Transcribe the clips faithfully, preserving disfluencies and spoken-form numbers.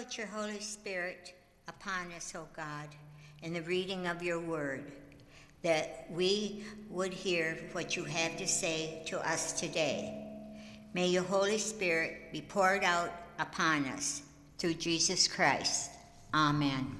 out your Holy Spirit upon us, O God, in the reading of your word, that we would hear what you have to say to us today. May your Holy Spirit be poured out upon us through Jesus Christ. Amen.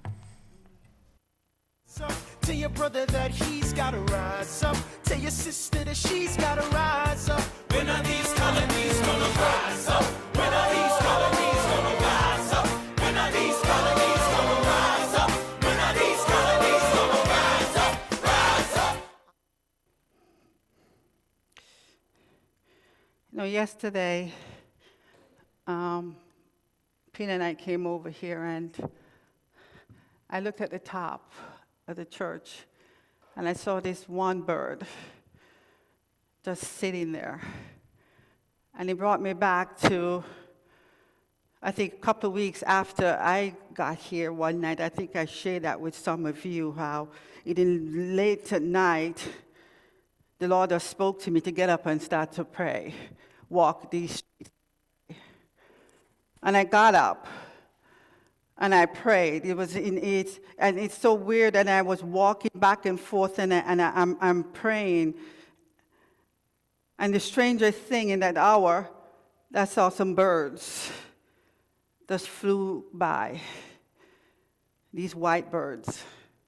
So, tell your brother that he's gotta rise up. Tell your sister that she's gotta rise up. When are these colonies gonna rise up? When are these colonies gonna rise up? When are these colonies gonna rise up? When are these colonies gonna rise up? Rise up. You know, yesterday, um, Pina and I came over here, and I looked at the top of the church, and I saw this one bird just sitting there. And it brought me back to, I think, a couple of weeks after I got here one night. I think I shared that with some of you, how in late at night, the Lord has spoke to me to get up and start to pray, walk these streets. And I got up. And I prayed. It was in it, and it's so weird. And I was walking back and forth, and, I, and I, I'm, I'm praying. And the strangest thing in that hour, I saw some birds just flew by. These white birds.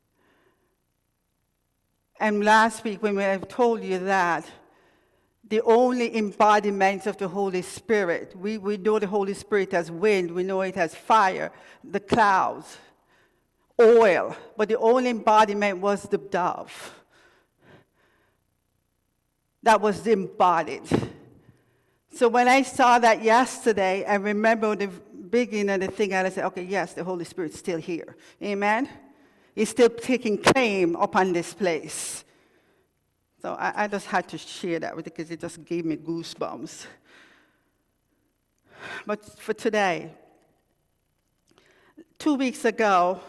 And last week, when I told you that, the only embodiment of the Holy Spirit. We, we know the Holy Spirit as wind. We know it as fire, the clouds, oil. But the only embodiment was the dove. That was embodied. So when I saw that yesterday, I remember the beginning of the thing, and I said, okay, yes, the Holy Spirit's still here. Amen? He's still taking claim upon this place. So I, I just had to share that with you because it just gave me goosebumps. But for today, two weeks ago,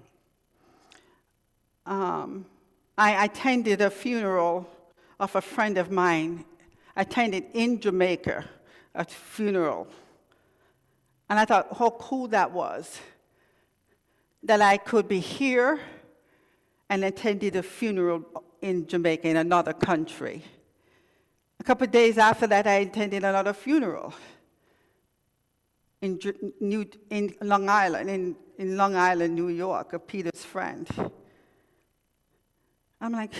um, I attended a funeral of a friend of mine. I attended in Jamaica, a funeral. And I thought how cool that was, that I could be here and attended a funeral in Jamaica, in another country. A couple of days after that, I attended another funeral in, New, in Long Island, in, in Long Island, New York, of Peter's friend. I'm like,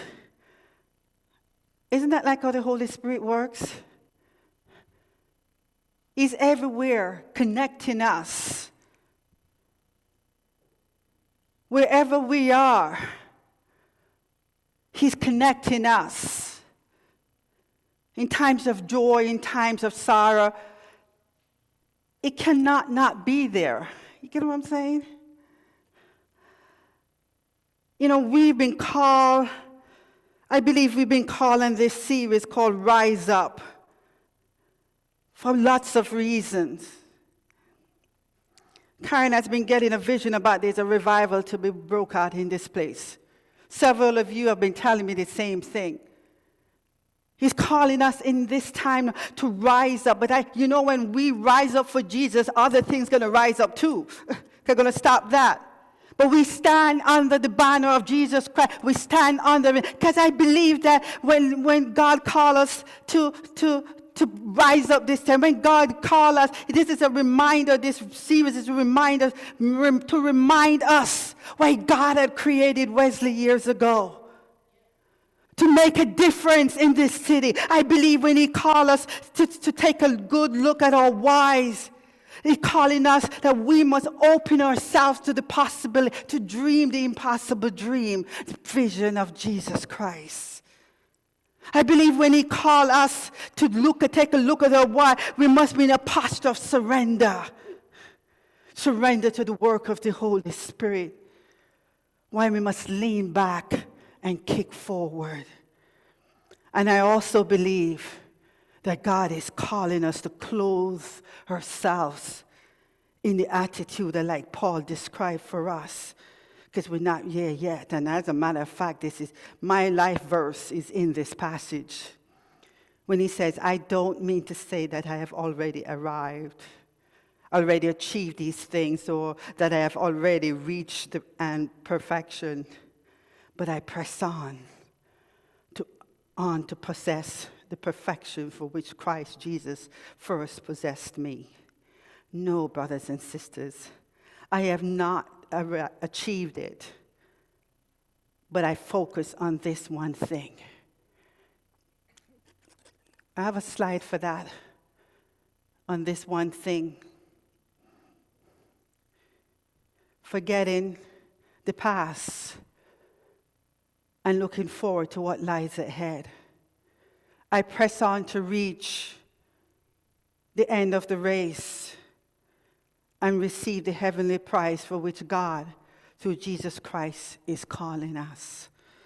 isn't that like how the Holy Spirit works? He's everywhere connecting us. Wherever we are, He's connecting us. In times of joy, in times of sorrow, it cannot not be there. You get what I'm saying? You know, we've been called, I believe we've been called in this series called Rise Up for lots of reasons. Karen has been getting a vision about there's a revival to be broke out in this place. Several of you have been telling me the same thing. He's calling us in this time to rise up. But I, you know, when we rise up for Jesus, other things going to rise up too. They're going to stop that. But we stand under the banner of Jesus Christ. We stand under it. Because I believe that when, when God calls us to, to, to rise up this time, when God calls us, this is a reminder, this series is a reminder to remind us why God had created Wesley years ago. To make a difference in this city. I believe when He calls us to, to take a good look at our whys, He's calling us that we must open ourselves to the possibility, to dream the impossible dream, the vision of Jesus Christ. I believe when He calls us to look at, take a look at our why, we must be in a posture of surrender. Surrender to the work of the Holy Spirit. Why we must lean back and kick forward. And I also believe that God is calling us to clothe ourselves in the attitude that, like Paul described for us, because we're not here yet. And as a matter of fact, this is my life verse is in this passage when he says, I don't mean to say that I have already arrived. already achieved these things or that I have already reached the, and perfection, but I press on to, on to possess the perfection for which Christ Jesus first possessed me. No, brothers and sisters, I have not achieved it, but I focus on this one thing. I have a slide for that, on this one thing. Forgetting the past and looking forward to what lies ahead. I press on to reach the end of the race and receive the heavenly prize for which God, through Jesus Christ, is calling us.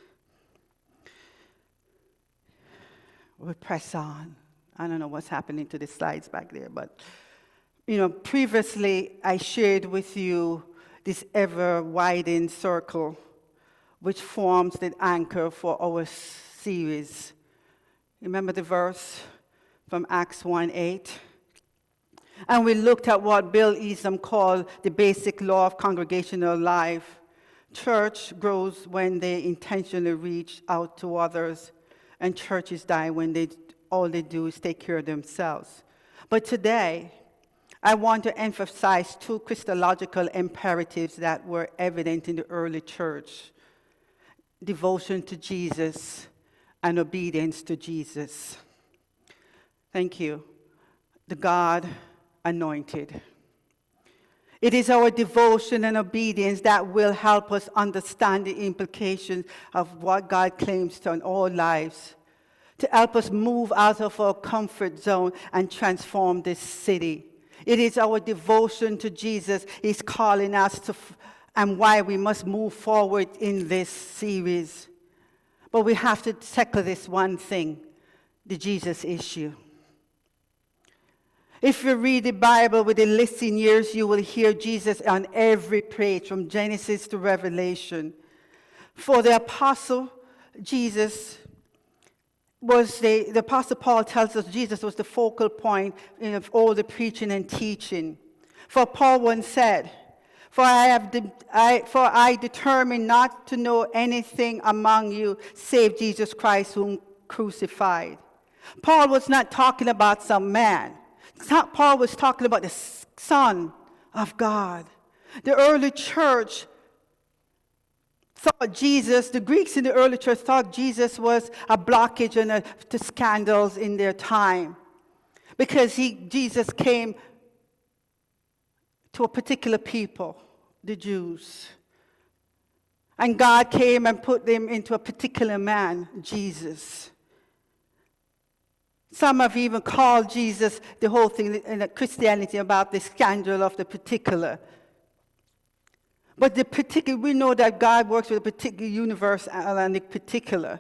We press on. I don't know what's happening to the slides back there, but, you know, previously I shared with you this ever-widening circle, which forms the anchor for our series. Remember the verse from Acts one eight? And we looked at what Bill Eastham called the basic law of congregational life. Church grows when they intentionally reach out to others, and churches die when they all they do is take care of themselves. But today, I want to emphasize two Christological imperatives that were evident in the early church: devotion to Jesus and obedience to Jesus. Thank you. The God anointed. It is our devotion and obedience that will help us understand the implications of what God claims to in all lives, to help us move out of our comfort zone and transform this city. It is our devotion to Jesus He's calling us to, and why we must move forward in this series. But we have to tackle this one thing, the Jesus issue. If you read the Bible with the listening ears, you will hear Jesus on every page, from Genesis to Revelation. For the apostle, Jesus was the, the Apostle Paul tells us Jesus was the focal point of all the preaching and teaching. For Paul once said, For I have de- I, for I determined not to know anything among you save Jesus Christ whom crucified. Paul was not talking about some man. Paul was talking about the Son of God. The early church thought Jesus, the Greeks in the early church thought Jesus was a blockage and a, to scandals in their time, because he, Jesus came to a particular people, the Jews. And God came and put them into a particular man, Jesus. Some have even called Jesus, the whole thing in Christianity, about the scandal of the particular. But the particular, we know that God works with a particular universe and the particular.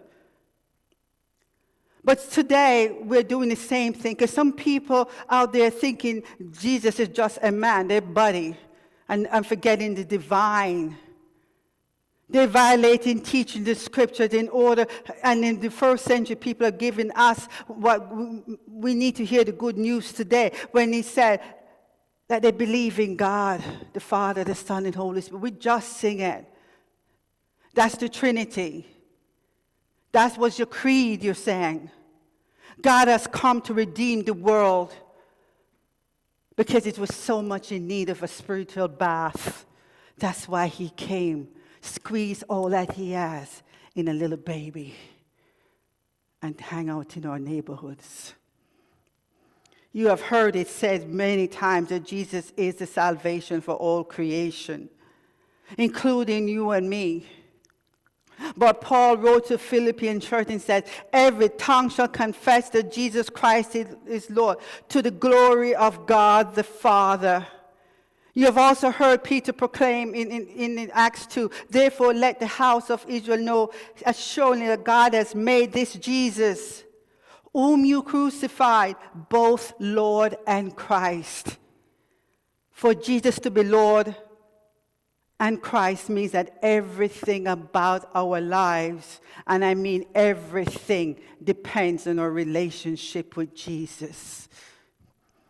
But today, we're doing the same thing, because some people out there thinking Jesus is just a man, their body, and, and forgetting the divine. They're violating teaching the scriptures in order, and in the first century, people are giving us what we, we need to hear, the good news today, when he said that they believe in God, the Father, the Son, and Holy Spirit. We just sing it. That's the Trinity. That was your creed you're saying. God has come to redeem the world because it was so much in need of a spiritual bath. That's why he came. Squeeze all that he has in a little baby and hang out in our neighborhoods. You have heard it said many times that Jesus is the salvation for all creation, including you and me. But Paul wrote to Philippian church and said, every tongue shall confess that Jesus Christ is, is Lord, to the glory of God the Father. You have also heard Peter proclaim in, in, in Acts two, therefore let the house of Israel know as surely that God has made this Jesus, whom you crucified, both Lord and Christ. For Jesus to be Lord and Christ means that everything about our lives, and I mean everything, depends on our relationship with Jesus.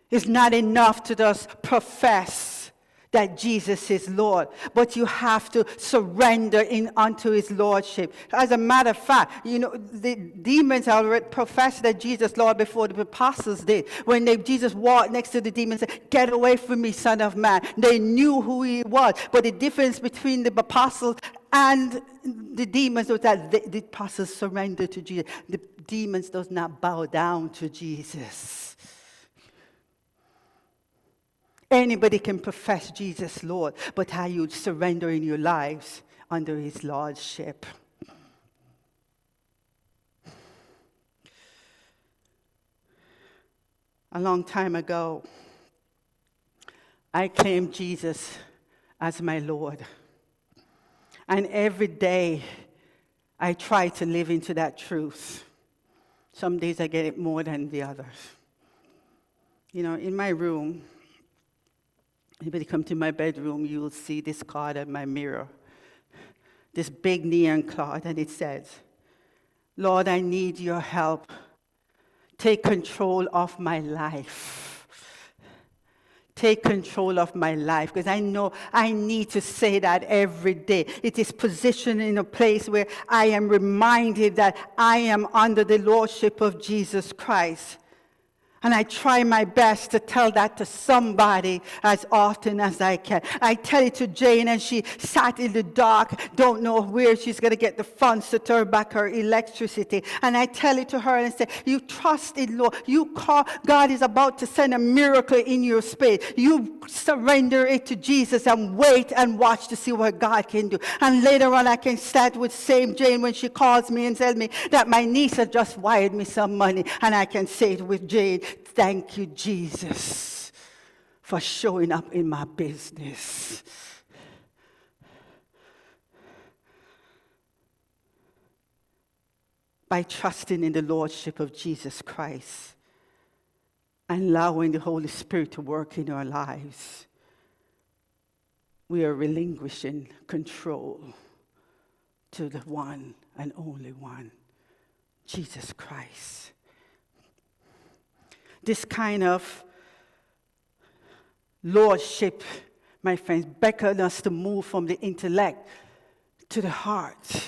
It's not enough to just profess that Jesus is Lord, but you have to surrender in unto his lordship. As a matter of fact, you know, the demons already professed that Jesus is Lord before the apostles did. When they, Jesus walked next to the demons and said, "Get away from me, son of man." They knew who he was, but the difference between the apostles and the demons was that the, the apostles surrendered to Jesus. The demons does not bow down to Jesus. Anybody can profess Jesus Lord, but are you surrendering your lives under his lordship? A long time ago, I claimed Jesus as my Lord. And every day, I try to live into that truth. Some days I get it more than the others. You know, in my room, anybody come to my bedroom, you will see this card on my mirror. This big neon card, and it says, "Lord, I need your help. Take control of my life. Take control of my life." Because I know I need to say that every day. It is positioned in a place where I am reminded that I am under the lordship of Jesus Christ. And I try my best to tell that to somebody as often as I can. I tell it to Jane, and she sat in the dark, don't know where she's going to get the funds to turn back her electricity. And I tell it to her and I say, you trust in Lord. You call, God is about to send a miracle in your space. You surrender it to Jesus and wait and watch to see what God can do. And later on I can start with same Jane when she calls me and tells me that my niece has just wired me some money. And I can say it with Jane, "Thank you, Jesus, for showing up in my business." By trusting in the lordship of Jesus Christ and allowing the Holy Spirit to work in our lives, we are relinquishing control to the one and only one, Jesus Christ. This kind of lordship, my friends, beckons us to move from the intellect to the heart.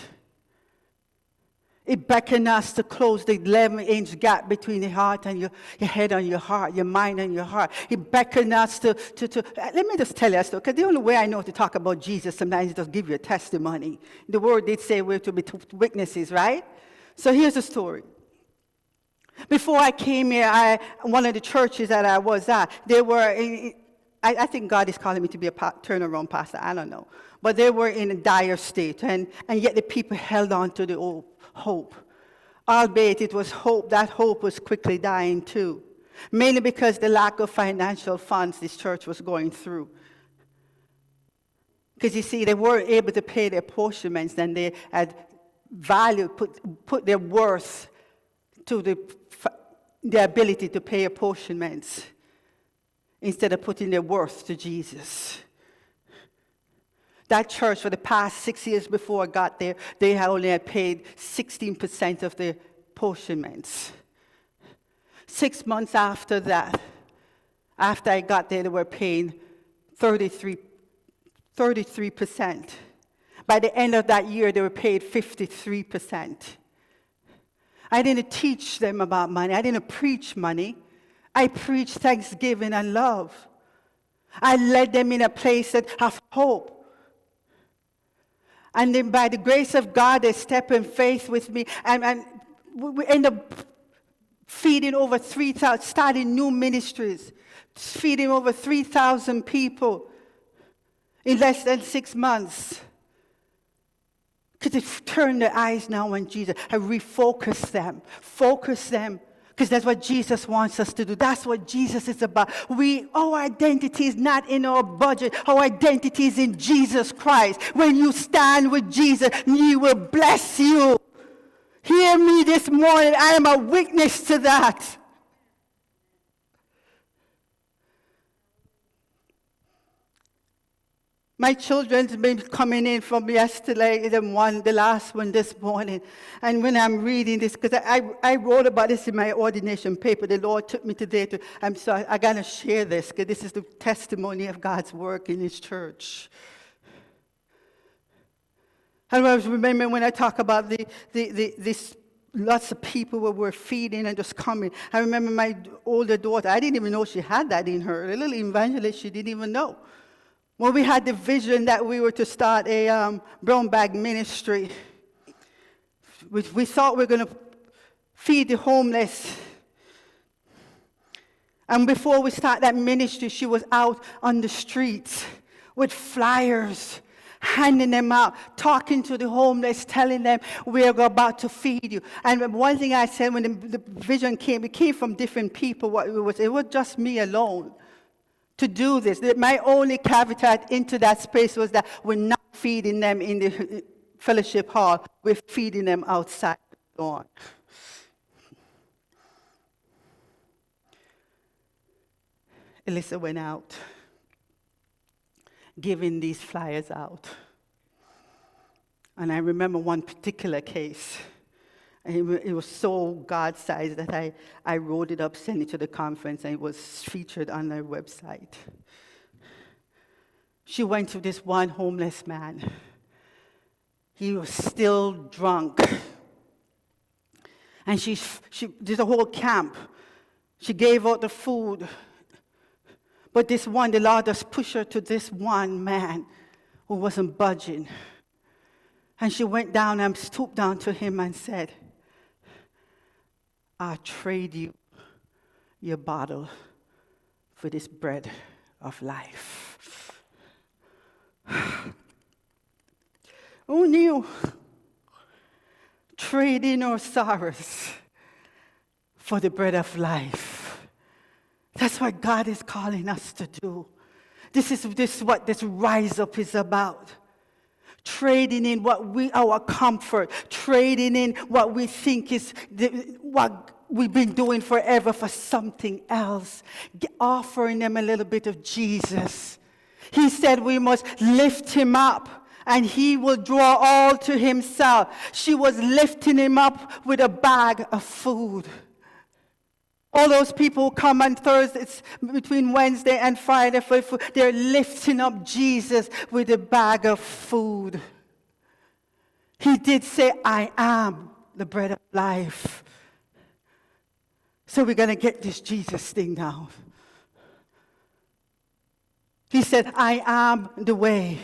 It beckons us to close the eleven-inch gap between the heart and your, your head and your heart, your mind and your heart. It beckons us to, to, to, let me just tell you a story, because the only way I know to talk about Jesus sometimes is to give you a testimony. The word did say we're to be witnesses, right? So here's the story. Before I came here, I, one of the churches that I was at, they were, in, I, I think God is calling me to be a pa- turnaround pastor, I don't know. But they were in a dire state, and, and yet the people held on to the old hope. Albeit it was hope, that hope was quickly dying too. Mainly because the lack of financial funds this church was going through. Because you see, they weren't able to pay their apportionments, and they had value, put, put their worth to the, the ability to pay apportionments instead of putting their worth to Jesus. That church, for the past six years before I got there, they had only had paid sixteen percent of the apportionments. Six months after that, after I got there, they were paying thirty-three percent. By the end of that year, they were paid fifty-three percent. I didn't teach them about money. I didn't preach money. I preached thanksgiving and love. I led them in a place that have hope. And then by the grace of God, they step in faith with me. And, and we end up feeding over three thousand, starting new ministries, feeding over three thousand people in less than six months. Because they turn their eyes now on Jesus and refocus them. Focus them. Because that's what Jesus wants us to do. That's what Jesus is about. We, our identity is not in our budget. Our identity is in Jesus Christ. When you stand with Jesus, He will bless you. Hear me this morning. I am a witness to that. My children's been coming in from yesterday, the one, the last one this morning. And when I'm reading this, because I, I, I wrote about this in my ordination paper, the Lord took me today to, I'm sorry, I got to share this, because this is the testimony of God's work in His church. And I remember when I talk about the, the, the this lots of people who were feeding and just coming. I remember my older daughter, I didn't even know she had that in her. A little evangelist, she didn't even know. When we had the vision that we were to start a um, brown bag ministry, which we thought we were going to feed the homeless. And before we start that ministry, she was out on the streets with flyers, handing them out, talking to the homeless, telling them we are about to feed you. And one thing I said when the, the vision came, it came from different people. What it was, it was just me alone to do this. My only caveat into that space was that we're not feeding them in the fellowship hall. We're feeding them outside the door. Elissa went out, giving these flyers out. And I remember one particular case. And it was so God-sized that I, I wrote it up, sent it to the conference, and it was featured on their website. She went to this one homeless man. He was still drunk. And she, she did a whole camp. She gave out the food. But this one, the Lord just pushed her to this one man who wasn't budging. And she went down and stooped down to him and said, I'll trade you your bottle for this bread of life. Who knew? Trading our sorrows for the bread of life. That's what God is calling us to do. This is, this is what this rise up is about. Trading in what we, our comfort, trading in what we think is the, what we've been doing forever for something else, offering them a little bit of Jesus. He said we must lift him up and he will draw all to himself. She was lifting him up with a bag of food. All those people who come on Thursdays, between Wednesday and Friday for food, they're lifting up Jesus with a bag of food. He did say, I am the bread of life. So we're going to get this Jesus thing now. He said, I am the way.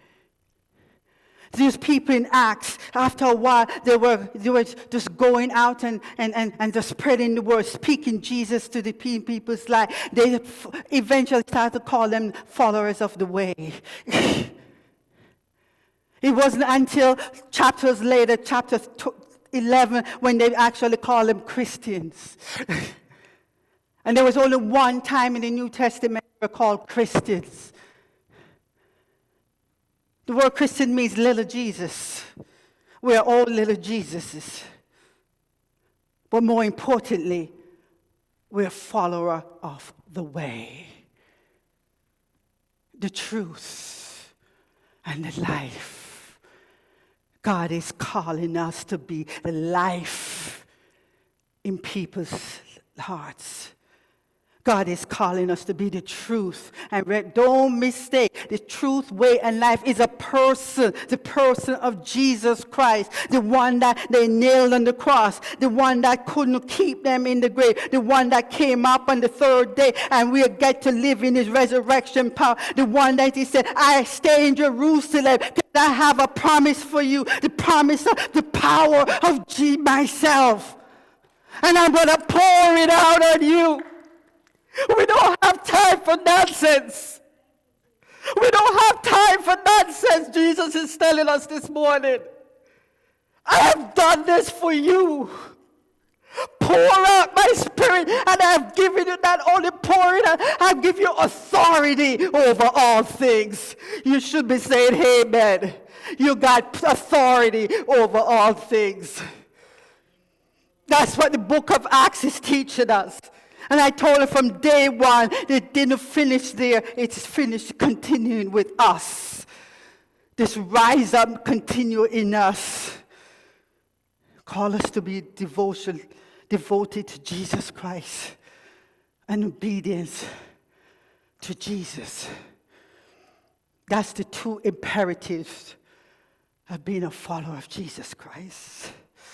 These people in Acts, after a while, they were, they were just going out and, and, and, and just spreading the word, speaking Jesus to the people's life. They eventually started to call them followers of the way. It wasn't until chapters later, chapter eleven, when they actually called them Christians. And there was only one time in the New Testament they were called Christians. The word Christian means little Jesus. We are all little Jesuses. But more importantly, we're a follower of the way, the truth, and the life. God is calling us to be the life in people's hearts. God is calling us to be the truth. And don't mistake, the truth, way, and life is a person, the person of Jesus Christ, the one that they nailed on the cross, the one that couldn't keep them in the grave, the one that came up on the third day, and we get to live in his resurrection power, the one that he said, I stay in Jerusalem because I have a promise for you, the promise of the power of G myself. And I'm going to pour it out on you. We don't have time for nonsense. We don't have time for nonsense, Jesus is telling us this morning. I have done this for you. Pour out my spirit, and I've given you not only pouring out, I've given you authority over all things. You should be saying, amen. You got authority over all things. That's what the book of Acts is teaching us. And I told her from day one, it didn't finish there. It's finished continuing with us. this rise up continue in us. Call us to be devotion, devoted to Jesus Christ and obedience to Jesus. That's the two imperatives of being a follower of Jesus Christ.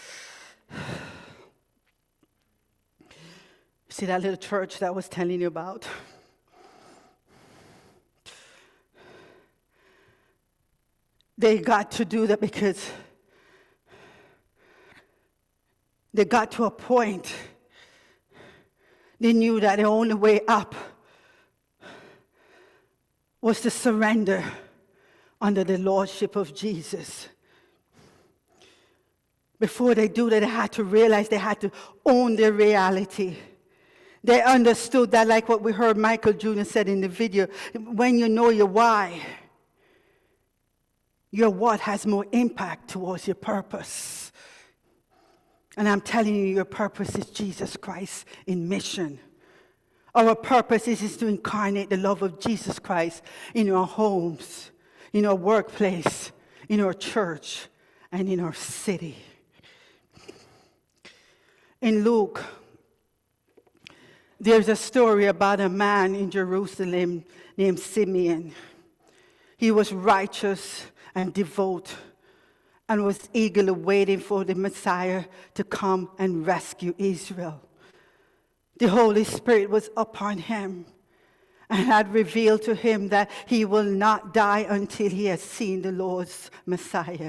See that little church that I was telling you about? They got to do that because they got to a point. They knew that the only way up was to surrender under the lordship of Jesus. Before they do that, they had to realize they had to own their reality. They understood that, like what we heard Michael Junior said in the video, when you know your why, your what has more impact towards your purpose. And I'm telling you, your purpose is Jesus Christ in mission. Our purpose is, is to incarnate the love of Jesus Christ in our homes, in our workplace, in our church, and in our city. In Luke, there's a story about a man in Jerusalem named Simeon. He was righteous and devout and was eagerly waiting for the Messiah to come and rescue Israel. The Holy Spirit was upon him and had revealed to him that he will not die until he has seen the Lord's Messiah.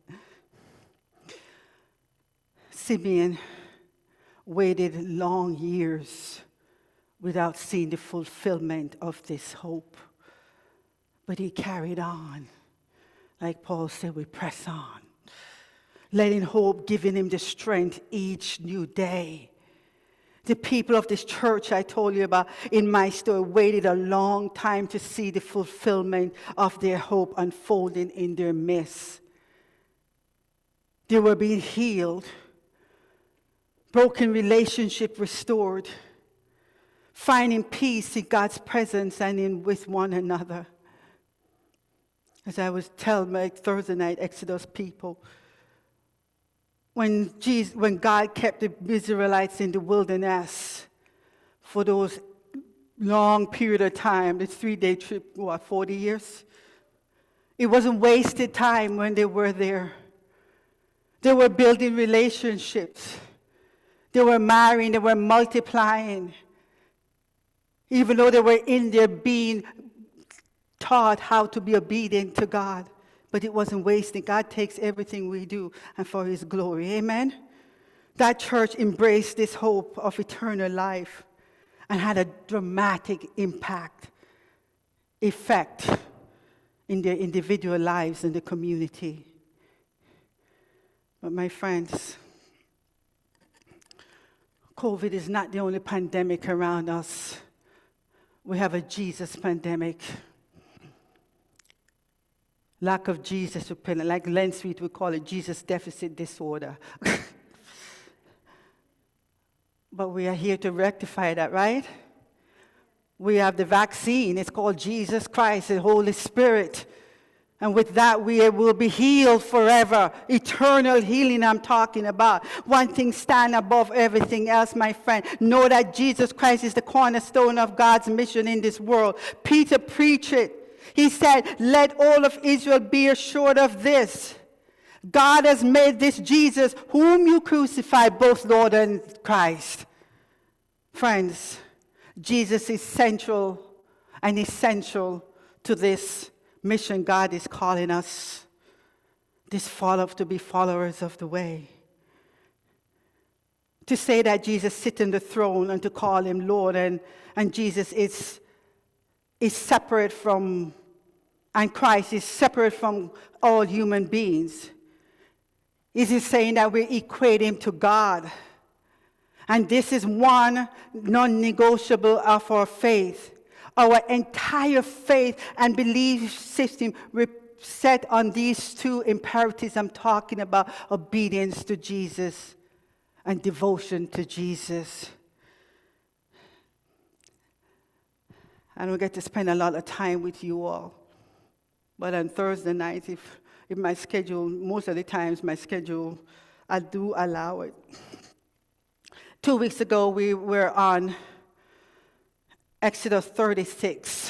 Simeon waited long years without seeing the fulfillment of this hope. But he carried on. Like Paul said, we press on. Letting hope, giving him the strength each new day. The people of this church I told you about in my story waited a long time to see the fulfillment of their hope unfolding in their midst. They were being healed, broken relationship restored, finding peace in God's presence and in with one another. As I was telling my Thursday night Exodus people, when Jesus, when God kept the Israelites in the wilderness for those long period of time, the three-day trip, what, forty years? It wasn't wasted time when they were there. They were building relationships. They were marrying, they were multiplying. Even though they were in there being taught how to be obedient to God. But it wasn't wasted. God takes everything we do and for his glory. Amen? That church embraced this hope of eternal life and had a dramatic impact, effect in their individual lives and the community. But my friends, COVID is not the only pandemic around us. We have a Jesus pandemic. Lack of Jesus, like Len Sweet would call it, Jesus deficit disorder. But we are here to rectify that, right? We have the vaccine. It's called Jesus Christ, the Holy Spirit. And with that, we will be healed forever. Eternal healing I'm talking about. One thing stand above everything else, my friend. Know that Jesus Christ is the cornerstone of God's mission in this world. Peter preached it. He said, let all of Israel be assured of this. God has made this Jesus, whom you crucified, both Lord and Christ. Friends, Jesus is central and essential to this mission God is calling us, this follow to be followers of the way. To say that Jesus sits on the throne and to call him Lord, and, and Jesus is, is separate from, and Christ is separate from all human beings. Is he saying that we equate him to God? And this is one non-negotiable of our faith. Our entire faith and belief system set on these two imperatives I'm talking about: obedience to Jesus and devotion to Jesus. I don't get to spend a lot of time with you all. But on Thursday night, if, if my schedule, most of the times my schedule, I do allow it. Two weeks ago, we were on Exodus thirty-six.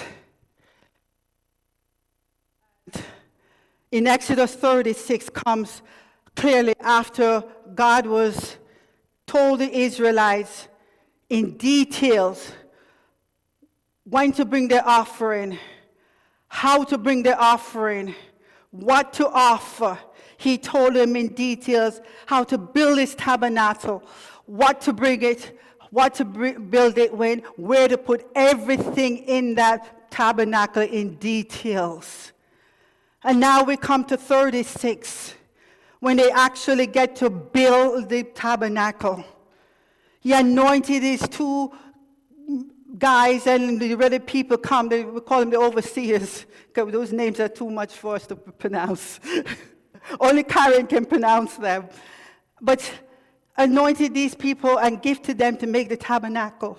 In Exodus thirty-six comes clearly after God was told the Israelites in details when to bring their offering, how to bring their offering, what to offer. He told them in details how to build this tabernacle, what to bring it, what to build it when, where to put everything in that tabernacle in details. And now we come to thirty-six, when they actually get to build the tabernacle. He anointed these two guys, and the other people come. They, we call them the overseers, because those names are too much for us to pronounce. Only Karen can pronounce them. But anointed these people and gifted them to make the tabernacle.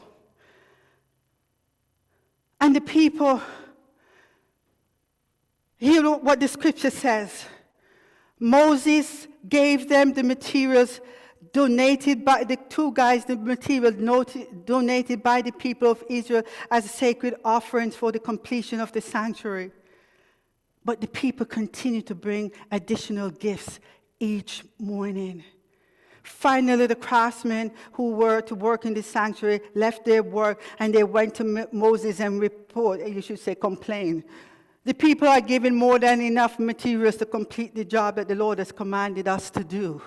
And the people, hear what the scripture says. Moses gave them the materials donated by the two guys, the material not, donated by the people of Israel as sacred offerings for the completion of the sanctuary. But the people continue to bring additional gifts each morning. Finally, the craftsmen who were to work in the sanctuary left their work, and they went to Moses and report, you should say complain. The people are given more than enough materials to complete the job that the Lord has commanded us to do.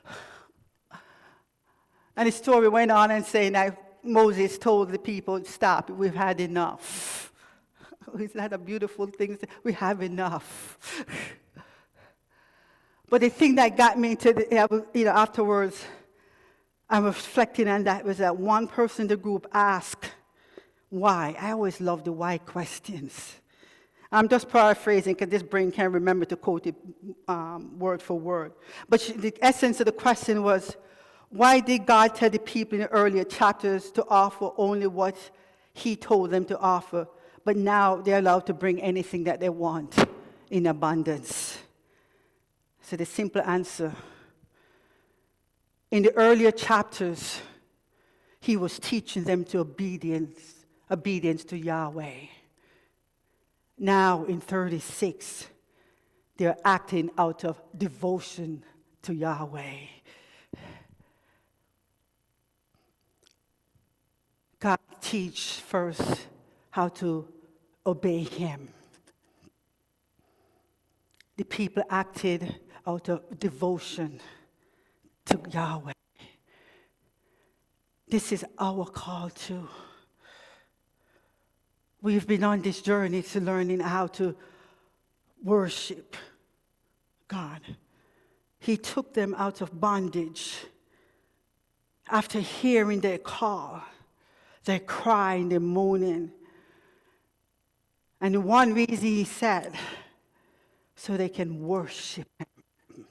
And the story went on and saying that Moses told the people, stop, we've had enough. Isn't that a beautiful thing? We have enough. But the thing that got me to the, you know, afterwards, I'm reflecting on that, was that one person in the group asked, why? I always love the why questions. I'm just paraphrasing because this brain can't remember to quote it um, word for word. But she, the essence of the question was, why did God tell the people in the earlier chapters to offer only what he told them to offer, but now they're allowed to bring anything that they want in abundance? So the simple answer, in the earlier chapters, he was teaching them to obedience, obedience to Yahweh. Now in thirty-six, they're acting out of devotion to Yahweh. God teach first how to obey him. The people acted out of devotion to Yahweh. This is our call too. We've been on this journey to learning how to worship God. He took them out of bondage after hearing their call. They're crying, they're moaning. And one reason he said, so they can worship him.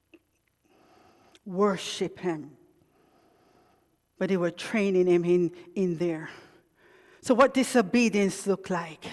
Worship him. But they were training him in, in there. So what disobedience look like?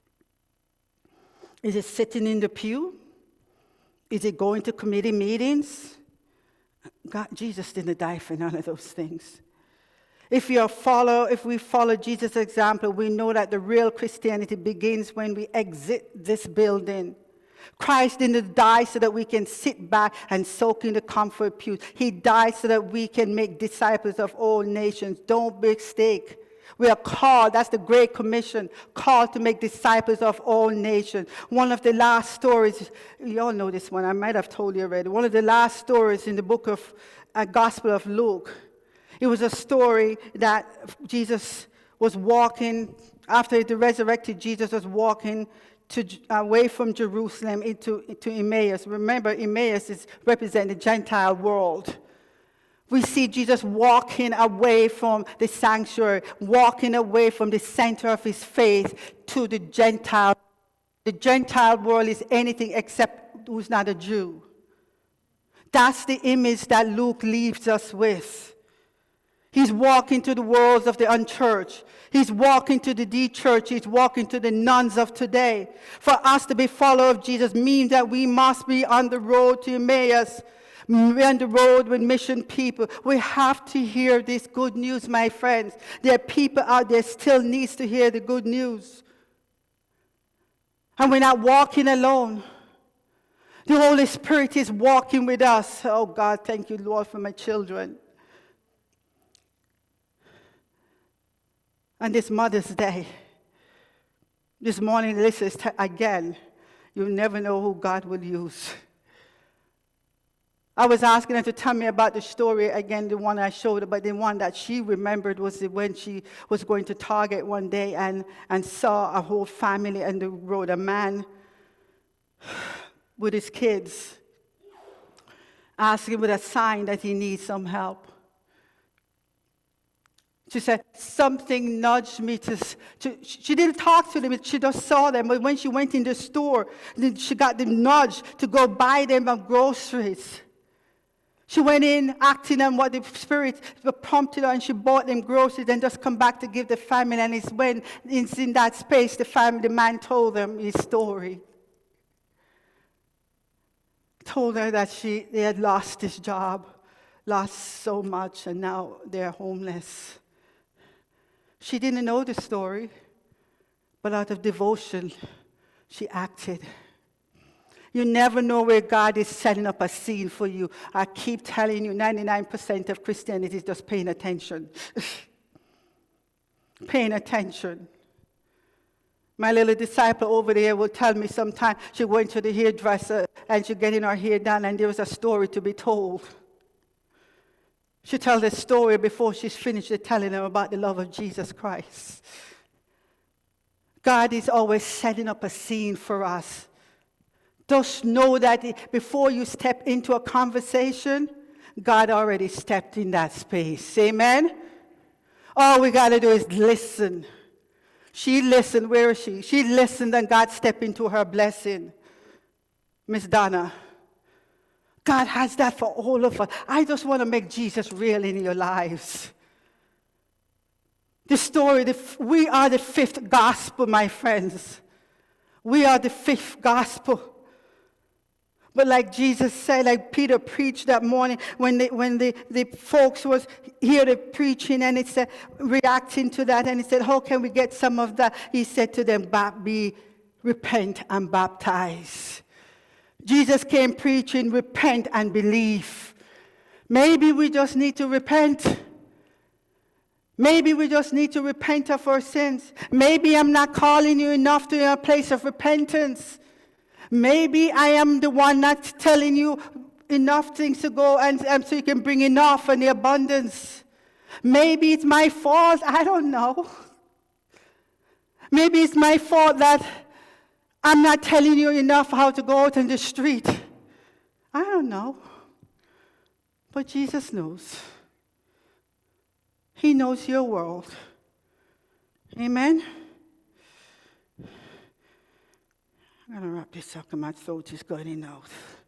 Is it sitting in the pew? Is it going to committee meetings? God, Jesus didn't die for none of those things. If you follow, if we follow Jesus' example, we know that the real Christianity begins when we exit this building. Christ didn't die so that we can sit back and soak in the comfort pews. He died so that we can make disciples of all nations. Don't mistake. We are called, that's the Great Commission, called to make disciples of all nations. One of the last stories, you all know this one, I might have told you already. One of the last stories in the book of uh, Gospel of Luke. It was a story that Jesus was walking, after the resurrected Jesus was walking to, away from Jerusalem into, into Emmaus. Remember, Emmaus is represent the Gentile world. We see Jesus walking away from the sanctuary, walking away from the center of his faith to the Gentile. The Gentile world is anything except who's not a Jew. That's the image that Luke leaves us with. He's walking to the worlds of the unchurched. He's walking to the D church. He's walking to the nuns of today. For us to be followers of Jesus means that we must be on the road to Emmaus, on the road with mission people. We have to hear this good news, my friends. There are people out there still needs to hear the good news. And we're not walking alone. The Holy Spirit is walking with us. Oh God, thank you, Lord, for my children. And this Mother's Day, this morning, listen again, you never know who God will use. I was asking her to tell me about the story again, the one I showed her, but the one that she remembered was when she was going to Target one day and, and saw a whole family on the road, a man with his kids, asking with a sign that he needs some help. She said, something nudged me to, to, she didn't talk to them, she just saw them. But when she went in the store, she got the nudge to go buy them groceries. She went in acting on what the Spirit prompted her, and she bought them groceries and just come back to give the family. And it's when it's in that space the family, the man told them his story. Told her that she they had lost his job, lost so much, and now they're homeless. She didn't know the story, but out of devotion, she acted. You never know where God is setting up a scene for you. I keep telling you, ninety-nine percent of Christianity is just paying attention. Paying attention. My little disciple over there will tell me sometime she went to the hairdresser and she getting her hair done, and there was a story to be told. She tells the story before she's finished telling them about the love of Jesus Christ. God is always setting up a scene for us. Just know that before you step into a conversation, God already stepped in that space. Amen? All we got to do is listen. She listened. Where is she? She listened, and God stepped into her blessing. Miss Donna. God has that for all of us. I just want to make Jesus real in your lives. The story, the, we are the fifth gospel, my friends. We are the fifth gospel. But like Jesus said, like Peter preached that morning, when the, when the, the folks was here the preaching, and it said, reacting to that, and he said, how can we get some of that? He said to them, be, repent and baptize. Jesus came preaching, repent and believe. Maybe we just need to repent. Maybe we just need to repent of our sins. Maybe I'm not calling you enough to a place of repentance. Maybe I am the one not telling you enough things to go and, and so you can bring enough and the abundance. Maybe it's my fault. I don't know. Maybe it's my fault that I'm not telling you enough how to go out in the street. I don't know. But Jesus knows. He knows your world. Amen? I'm going to wrap this up because my throat is going out.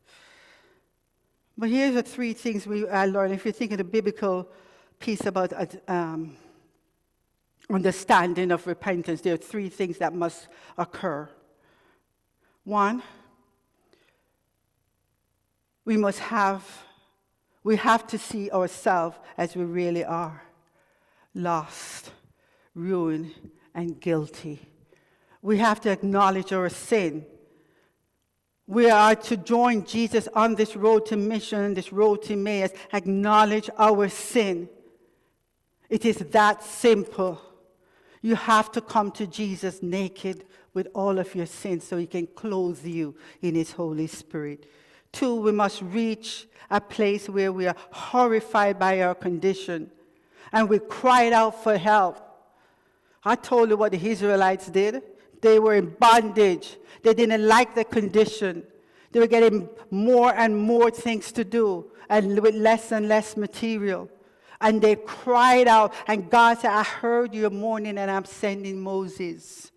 But here's the three things we I learned. If you think of the biblical piece about um, understanding of repentance, there are three things that must occur. One, we must have, we have to see ourselves as we really are. Lost, ruined, and guilty. We have to acknowledge our sin. We are to join Jesus on this road to mission, this road to Emmaus, acknowledge our sin. It is that simple. You have to come to Jesus naked with all of your sins so he can clothe you in his Holy Spirit. Two, we must reach a place where we are horrified by our condition and we cried out for help. I told you what the Israelites did. They were in bondage. They didn't like the condition. They were getting more and more things to do and with less and less material. And they cried out, and God said, I heard your mourning and I'm sending Moses.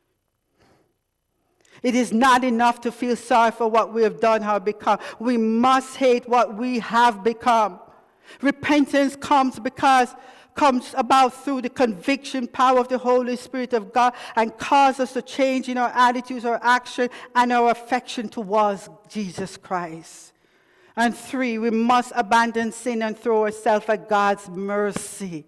It is not enough to feel sorry for what we have done or become. We must hate what we have become. Repentance comes because comes about through the conviction power of the Holy Spirit of God and causes us to change in our attitudes, our action, and our affection towards Jesus Christ. And three, we must abandon sin and throw ourselves at God's mercy.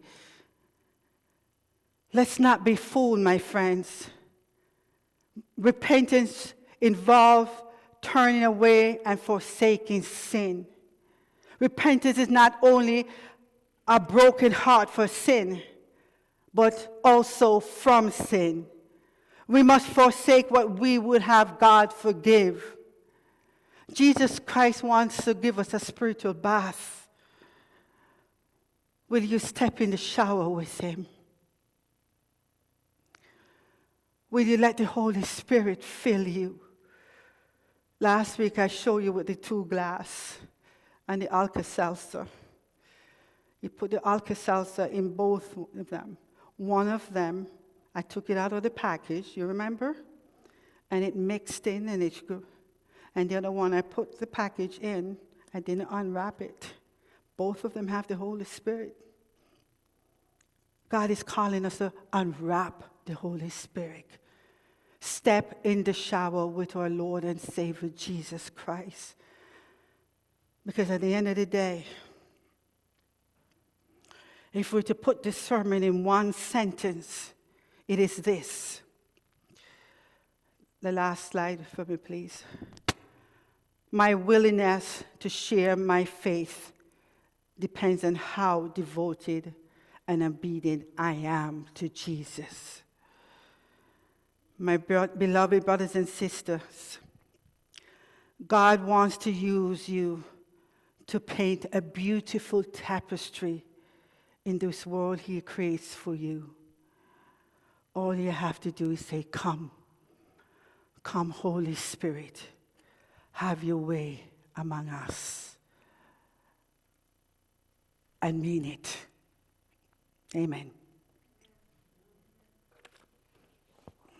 Let's not be fooled, my friends. Repentance involves turning away and forsaking sin. Repentance is not only a broken heart for sin, but also from sin. We must forsake what we would have God forgive. Jesus Christ wants to give us a spiritual bath. Will you step in the shower with him? Will you let the Holy Spirit fill you? Last week I showed you with the two glass and the Alka-Seltzer. You put the Alka-Seltzer in both of them. One of them, I took it out of the package, you remember? And it mixed in and it grew. And the other one, I put the package in, I didn't unwrap it. Both of them have the Holy Spirit. God is calling us to unwrap the Holy Spirit. Step in the shower with our Lord and Savior Jesus Christ. Because at the end of the day, if we're to put this sermon in one sentence, it is this. The last slide for me, please. My willingness to share my faith depends on how devoted and obedient I am to Jesus. My beloved brothers and sisters, God wants to use you to paint a beautiful tapestry in this world he creates for you. All you have to do is say, come. Come, Holy Spirit. Have your way among us. And mean it. Amen.